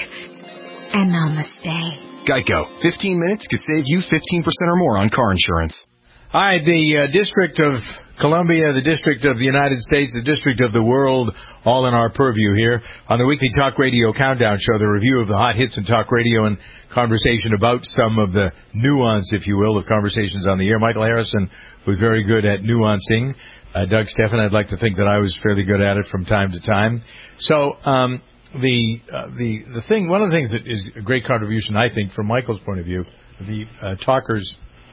And namaste. Geico. fifteen minutes could save you fifteen percent or more on car insurance. All right, the uh, District of Columbia, the District of the United States, the District of the world, all in our purview here. On the Weekly Talk Radio Countdown Show, the review of the hot hits in talk radio and conversation about some of the nuance, if you will, of conversations on the air. Michael Harrison was very good at nuancing. Uh, Doug Stephan, I'd like to think that I was fairly good at it from time to time. So, um... The uh, the the thing, one of the things that is a great contribution, I think, from Michael's point of view, the uh, Talkers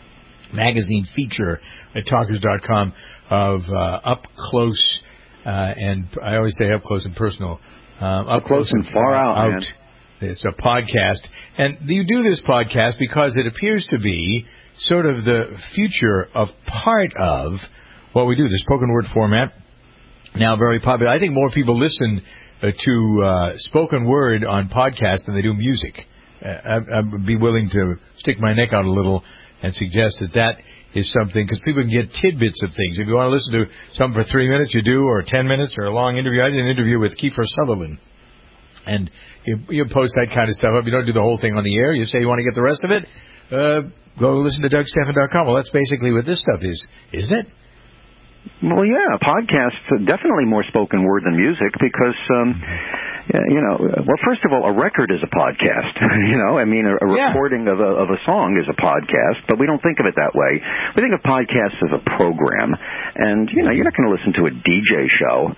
magazine feature at Talkers dot com of uh, up close uh, and I always say up close and personal, uh, up, up close and far out. out. Man. It's a podcast, and you do this podcast because it appears to be sort of the future of part of what we do. The spoken word format, now very popular. I think more people listen Uh, to uh, spoken word on podcasts than they do music. Uh, I, I'd be willing to stick my neck out a little and suggest that that is something, because people can get tidbits of things. If you want to listen to something for three minutes, you do, or ten minutes, or a long interview. I did an interview with Kiefer Sutherland, and you, you post that kind of stuff up. You don't do the whole thing on the air. You say you want to get the rest of it, uh, go listen to Doug Stephan dot com. Well, that's basically what this stuff is, isn't it? Well, yeah, podcasts are definitely more spoken word than music because, um, you know, well, first of all, a record is a podcast. You know, I mean, a, a yeah. recording of a, of a song is a podcast, but we don't think of it that way. We think of podcasts as a program, and you know, you're not going to listen to a D J show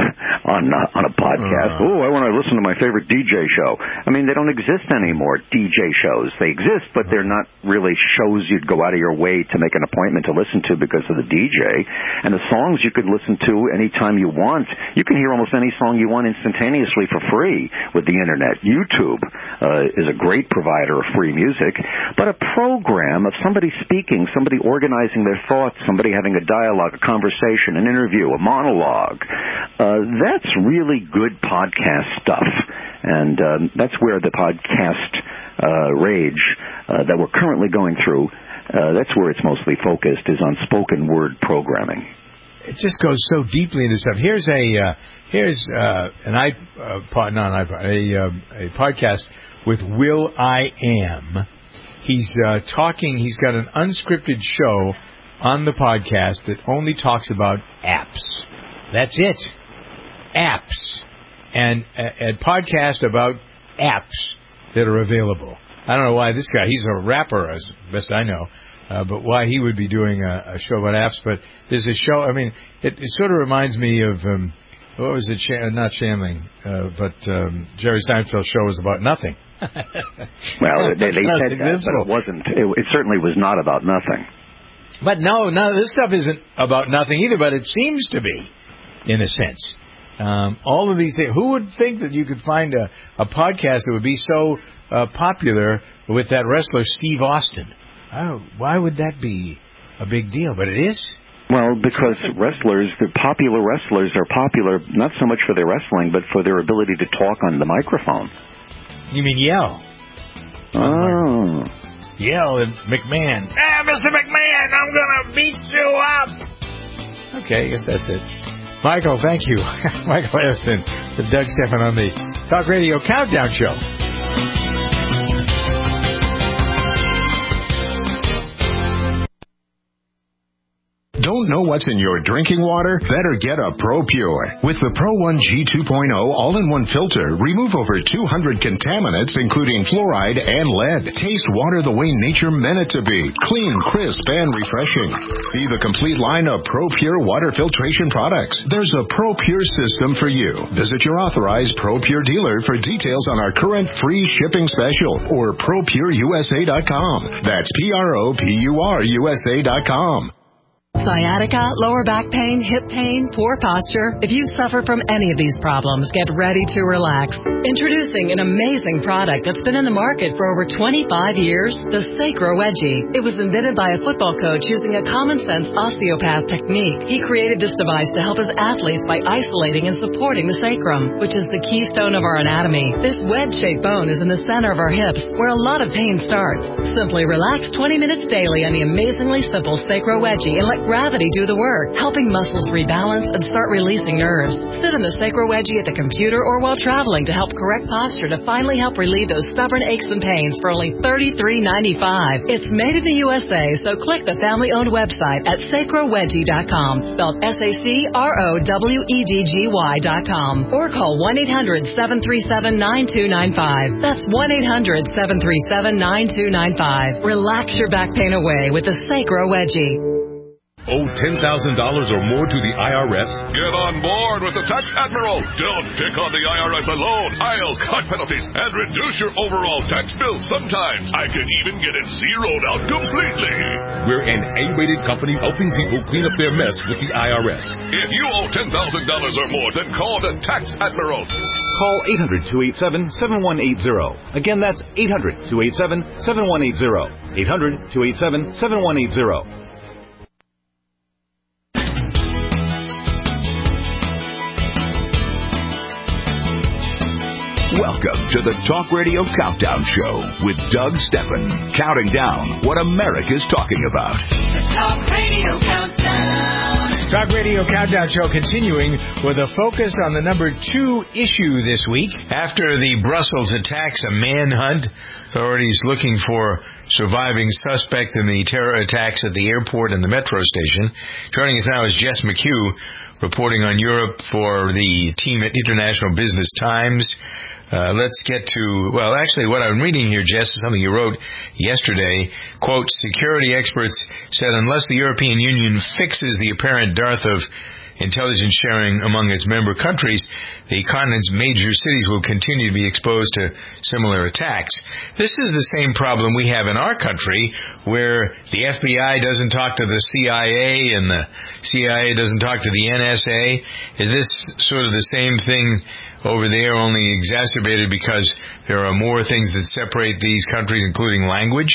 on uh, on a podcast. Uh-huh. Oh, I want to listen to my favorite D J show. I mean, they don't exist anymore. D J shows, they exist, but they're not really shows you'd go out of your way to make an appointment to listen to because of the D J. And the songs you could listen to anytime you want. You can hear almost any song you want instantaneously for free with the internet. YouTube uh, is a great provider of free music, but a program of somebody speaking, somebody organizing their thoughts, somebody having a dialogue, a conversation, an interview, a monologue, uh, that's really good podcast stuff. And um, that's where the podcast uh, rage uh, that we're currently going through, uh, that's where it's mostly focused, is on spoken word programming. It just goes so deeply into stuff. Here's a uh, here's uh, an i uh, pod, not an iPod, a um, a podcast with Will I Am. He's uh, talking. He's got an unscripted show on the podcast that only talks about apps. That's it, apps, and a, a podcast about apps that are available. I don't know why this guy. He's a rapper, as best I know. Uh, but why he would be doing a, a show about apps. But there's a show, I mean, it, it sort of reminds me of, um, what was it, Sh- not Shandling, uh, but um, Jerry Seinfeld's show was about nothing. Well, they, they said that, but it wasn't, it, it certainly was not about nothing. But no, no, this stuff isn't about nothing either, but it seems to be, in a sense. Um, all of these things, who would think that you could find a, a podcast that would be so uh, popular with that wrestler Steve Austin? Oh, why would that be a big deal? But it is. Well, because wrestlers, the popular wrestlers are popular not so much for their wrestling, but for their ability to talk on the microphone. You mean yell? Oh. yell at McMahon. Ah, Mister McMahon, I'm going to beat you up. Okay, I guess that's it. Michael, thank you. Michael Harrison, the Doug Stephan on the Talk Radio Countdown Show. Don't know what's in your drinking water? Better get a ProPure. With the Pro one G two point oh all-in-one filter, remove over two hundred contaminants, including fluoride and lead. Taste water the way nature meant it to be. Clean, crisp, and refreshing. See the complete line of ProPure water filtration products. There's a ProPure system for you. Visit your authorized ProPure dealer for details on our current free shipping special or Pro Pure U S A dot com. That's P R O P U R U S A dot com. Sciatica, lower back pain, hip pain, poor posture. If you suffer from any of these problems, get ready to relax. Introducing an amazing product that's been in the market for over twenty-five years, the Sacro Wedgie. It was invented by a football coach using a common-sense osteopath technique. He created this device to help his athletes by isolating and supporting the sacrum, which is the keystone of our anatomy. This wedge-shaped bone is in the center of our hips, where a lot of pain starts. Simply relax twenty minutes daily on the amazingly simple Sacro Wedgie and let gravity do the work, helping muscles rebalance and start releasing nerves. Sit in the Sacro Wedgie at the computer or while traveling to help correct posture to finally help relieve those stubborn aches and pains for only thirty-three ninety-five. It's made in the U S A, so click the family-owned website at sacro wedgie dot com, spelled S A C R O W E D G Y dot com, or call one eight hundred seven three seven nine two nine five. That's one eight hundred seven three seven nine two nine five. Relax your back pain away with the Sacro Wedgie. Owe ten thousand dollars or more to the I R S? Get on board with the Tax Admiral. Don't pick on the I R S alone. I'll cut penalties and reduce your overall tax bill. Sometimes I can even get it zeroed out completely. We're an A-rated company helping people clean up their mess with the I R S. If you owe ten thousand dollars or more, then call the Tax Admiral. Call eight hundred two eight seven seven one eight zero. Again, that's eight hundred two eight seven seven one eight zero. eight hundred two eight seven seven one eight zero. Welcome to the Talk Radio Countdown Show with Doug Stephan, counting down what America's talking about. The Talk Radio Countdown. Talk Radio Countdown Show continuing with a focus on the number two issue this week. After the Brussels attacks, a manhunt, authorities looking for surviving suspect in the terror attacks at the airport and the metro station. Joining us now is Jess McHugh, reporting on Europe for the team at International Business Times. Uh, let's get to, well, actually, what I'm reading here, Jess, is something you wrote yesterday. Quote, security experts said unless the European Union fixes the apparent dearth of intelligence sharing among its member countries, the continent's major cities will continue to be exposed to similar attacks. This is the same problem we have in our country, where the F B I doesn't talk to the C I A and the C I A doesn't talk to the N S A. Is this sort of the same thing over there, only exacerbated because there are more things that separate these countries, including language?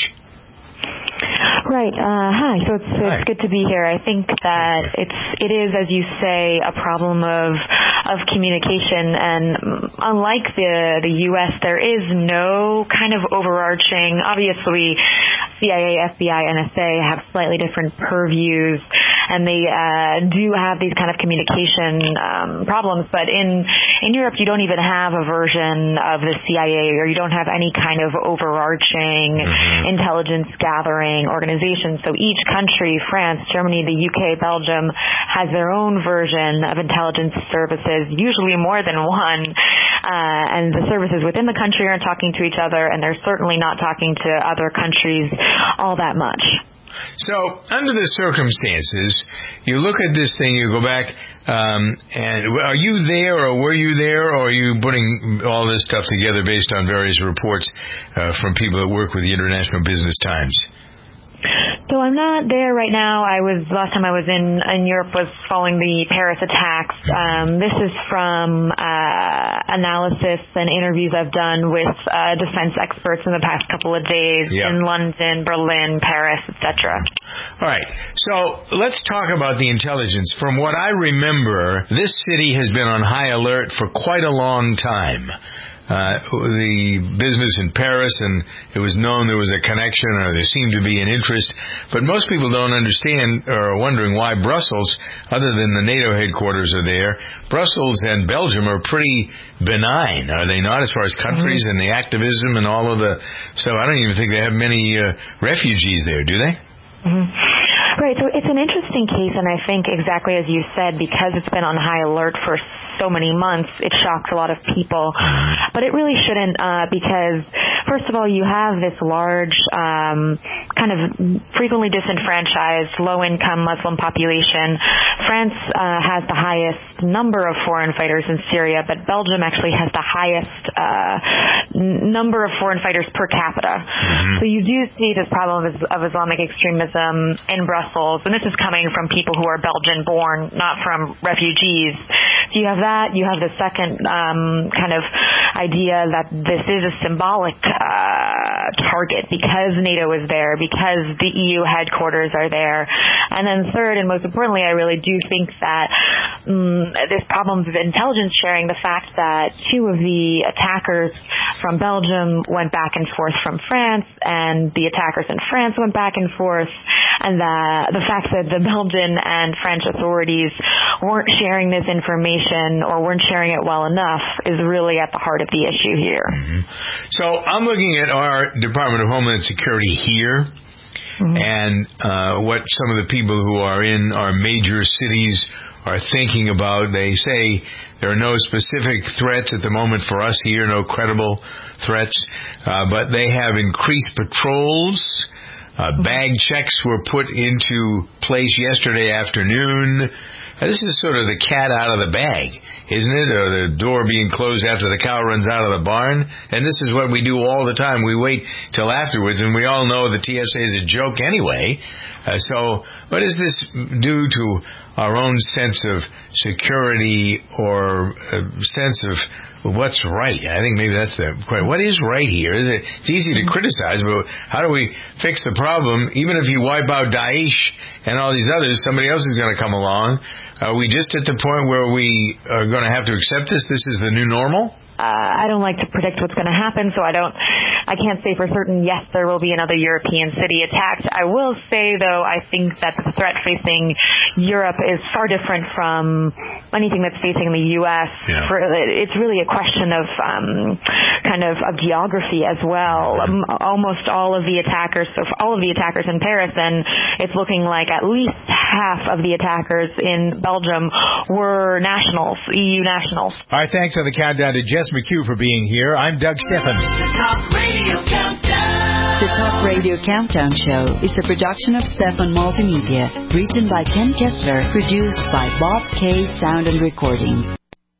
Right. Uh, hi. So it's, it's hi. Good to be here. I think that it's it is, as you say, a problem of of communication. And unlike the the U S, there is no kind of overarching. Obviously, C I A, F B I, N S A have slightly different purviews, and they uh, do have these kind of communication um, problems. But in in Europe, you don't even have a version of the C I A, or you don't have any kind of overarching mm-hmm. intelligence gathering organization. So each country, France, Germany, the U K, Belgium, has their own version of intelligence services, usually more than one. Uh, and the services within the country aren't talking to each other, and they're certainly not talking to other countries all that much. So, under the circumstances, you look at this thing, you go back, um, and are you there, or were you there, or are you putting all this stuff together based on various reports uh, from people that work with the International Business Times? So I'm not there right now. I was last time I was in in Europe was following the Paris attacks. Um, this is from uh, analysis and interviews I've done with uh, defense experts in the past couple of days yep. in London, Berlin, Paris, et cetera. All right. So let's talk about the intelligence. From what I remember, this city has been on high alert for quite a long time. uh, the business in Paris, and it was known there was a connection, or there seemed to be an interest. But most people don't understand or are wondering why Brussels, other than the NATO headquarters are there, Brussels and Belgium are pretty benign, are they not, as far as countries mm-hmm. and the activism and all of the... So I don't even think they have many uh, refugees there, do they? Mm-hmm. Right, so it's an interesting case, and I think exactly as you said, because it's been on high alert for so many months, it shocks a lot of people. But it really shouldn't, uh, because, first of all, you have this large, um, kind of frequently disenfranchised, low-income Muslim population. France uh, has the highest number of foreign fighters in Syria, but Belgium actually has the highest uh, n- number of foreign fighters per capita. Mm-hmm. So you do see this problem of, of Islamic extremism in Brussels, and this is coming from people who are Belgian-born, not from refugees. So you have that. You have the second um, kind of idea that this is a symbolic uh, target because NATO is there, because the E U headquarters are there. And then third, and most importantly, I really do think that um, this problem of intelligence sharing, the fact that two of the attackers from Belgium went back and forth from France, and the attackers in France went back and forth, and the, the fact that the Belgian and French authorities weren't sharing this information or weren't sharing it well enough is really at the heart of the issue here. Mm-hmm. So I'm looking at our Department of Homeland Security here, mm-hmm. and uh, what some of the people who are in our major cities are thinking about. They say there are no specific threats at the moment for us here, no credible threats, uh, but they have increased patrols. Uh, bag checks were put into place yesterday afternoon. Uh, this is sort of the cat out of the bag, isn't it? Or the door being closed after the cow runs out of the barn. And this is what we do all the time. We wait till afterwards, and we all know the T S A is a joke anyway. Uh, so what does this do to our own sense of security or a sense of what's right? I think maybe that's the question. What is right here? Is it? It's easy to criticize, but how do we fix the problem? Even if you wipe out Daesh and all these others, somebody else is going to come along. Are we just at the point where we are going to have to accept this? This is the new normal? Uh, I don't like to predict what's going to happen, so I don't, I can't say for certain, yes, there will be another European city attacked. I will say, though, I think that the threat facing Europe is far different from anything that's facing the U S. Yeah. For, it's really a question of um, kind of, of geography as well. Um, almost all of the attackers, so for all of the attackers in Paris, and it's looking like at least half of the attackers in Belgium were nationals, E U nationals. All right, thanks on the countdown to Jess McHugh for being here. I'm Doug Steffen. The Talk Radio Countdown. The Talk Radio Countdown Show is a production of Steffen Multimedia, written by Ken Kessler, produced by Bob K. Sound and Recording.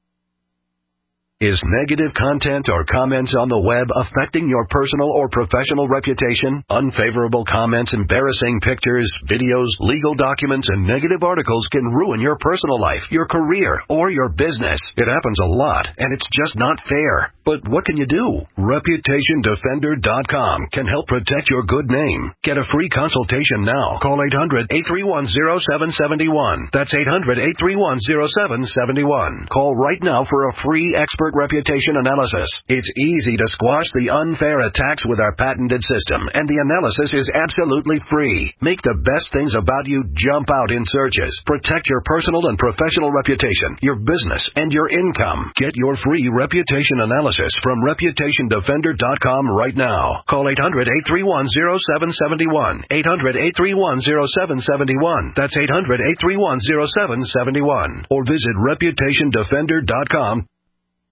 Is negative content or comments on the web affecting your personal or professional reputation? Unfavorable comments, embarrassing pictures, videos, legal documents, and negative articles can ruin your personal life, your career, or your business. It happens a lot, and it's just not fair. But what can you do? Reputation Defender dot com can help protect your good name. Get a free consultation now. Call eight hundred, eight three one, zero seven seven one. That's eight hundred, eight three one, zero seven seven one. Call right now for a free expert reputation analysis. It's easy to squash the unfair attacks with our patented system, and the analysis is absolutely free. Make the best things about you jump out in searches. Protect your personal and professional reputation, your business, and your income. Get your free reputation analysis from Reputation Defender dot com right now. Call eight hundred, eight three one, zero seven seven one. eight hundred, eight three one, zero seven seven one. That's eight hundred, eight three one, zero seven seven one. Or visit Reputation Defender dot com